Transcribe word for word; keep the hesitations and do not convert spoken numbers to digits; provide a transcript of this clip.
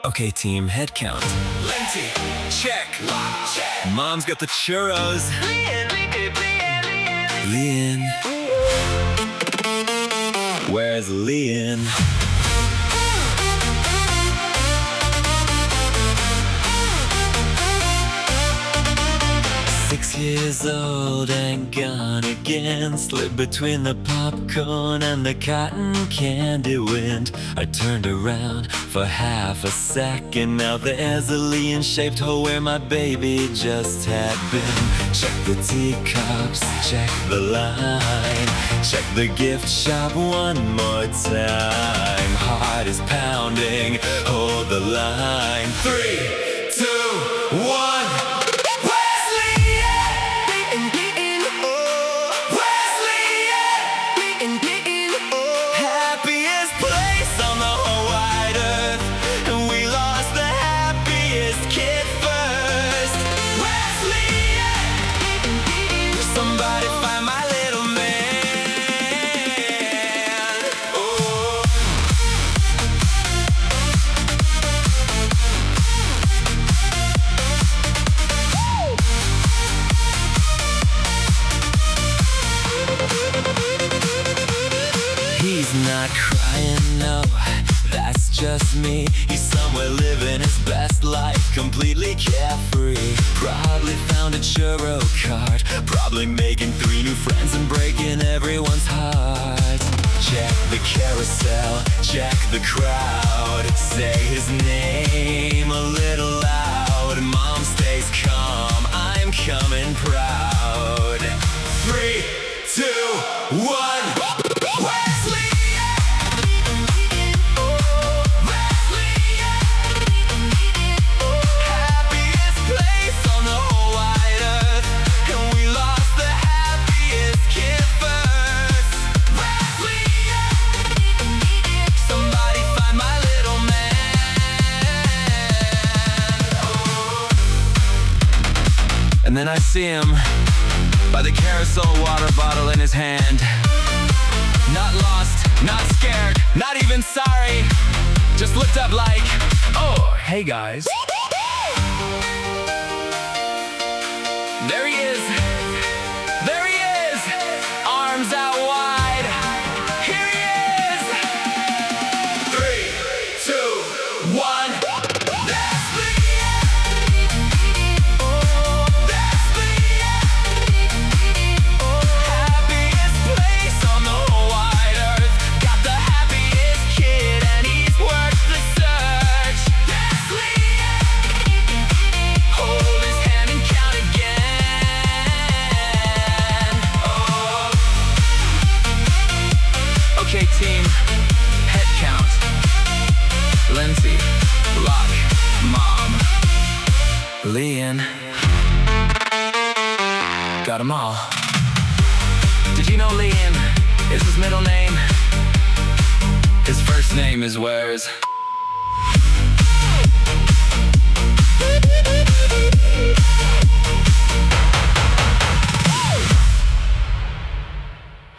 Okay, team, head count. Lindsay, check. check. Mom's got the churros. Leanne, Leanne. Where's Leanne? Six years old and gone again, slid between the popcorn and the cotton candy wind. I turned around for half a second. Now there's a Leanne-shaped hole where my baby just had been. Check the teacups, check the line, check the gift shop one more time. Heart is pounding, hold the line. Three, two, one. He's not crying, no, that's just me. He's somewhere living his best life, completely carefree. Probably found a churro cart, probably making three new friends and breaking everyone's heart. Check the carousel, check the crowd, say his name a little loud. Mom stays calm, I'm coming proud. Three, two, one. And then I see him by the carousel, water bottle in his hand. Not lost, not scared, not even sorry. Just looked up like, oh, hey guys. There he is. There he is. Arms out wide. Here he is. Three, two, one. Okay, team, head count. Lindsay, Rock, Mom, Leanne. Got them all. Did you know Leanne is his middle name? His first name is Where's.